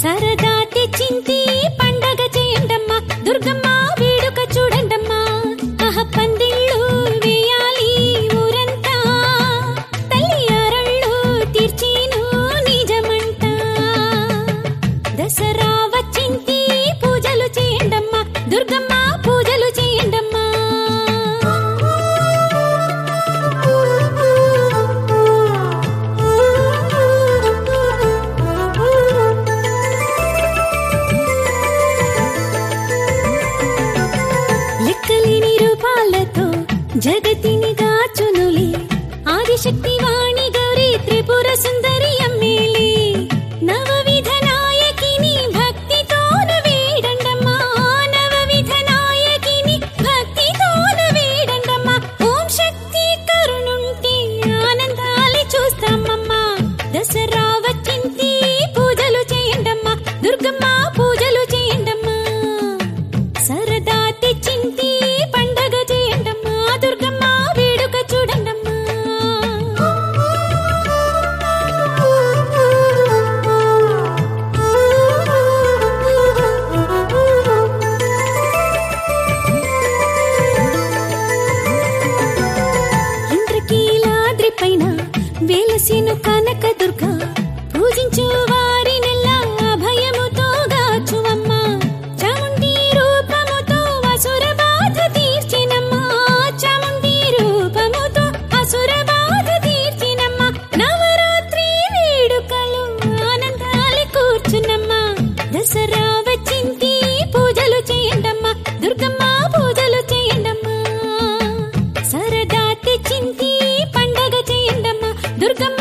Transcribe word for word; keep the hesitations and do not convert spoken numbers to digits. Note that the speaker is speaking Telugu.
సరదా తెచ్చింది పండగ చేయండమ్మా దుర్గమ్మ వేడుక చూడండమ్మా ఆహ పందిళ్ళు వేయాలి ఊరంతా తల్లి అరళ్ళు తీర్చిను నిజమంట దసరా వచ్చింది పూజలు చేయండమ్మా దుర్గమ్మ పూజలు చేయండమ్మా లెక్కలేని రూపాలతో జగతిని గాచునులే ఆదిశక్తి వాణి గౌరీ త్రిపుర సుందరి అమ్మేలే నవవిధ నాయకిని భక్తితోను వేడండమ్మా నవవిధ నాయకిని భక్తితోను వేడండమ్మా ఓం శక్తి కరుణుంటే ఆనందాలి చూస్తామమ్మా దసరా వచ్చింది పూజలు చేయండమ్మా దుర్గమ్మ పూజలు చేయండమ్మా సరదా తెచ్చింది పండగ చేయండమ్మా దుర్గమ్మ వేడుక చూడండమ్మా ఇంద్రకీలాద్రి పైన వేలసిను కనక దుర్గా పూజించు వారినెల్లా అభయముతో గాచువమ్మా చాముండి రూపముతో అసుర బాధ తీర్చినమ్మా చాముండి రూపముతో అసుర బాధ తీర్చినమ్మా నవరాత్రి వేడుకలు ఆనందాలి కూర్చున్నమ్మా దసరా వచ్చింది పూజలు చేయండమ్మా దుర్గమ్మ పూజలు చేయండమ్మా సరదా తెచ్చింది పండగ చేయండమ్మా దుర్గమ్మ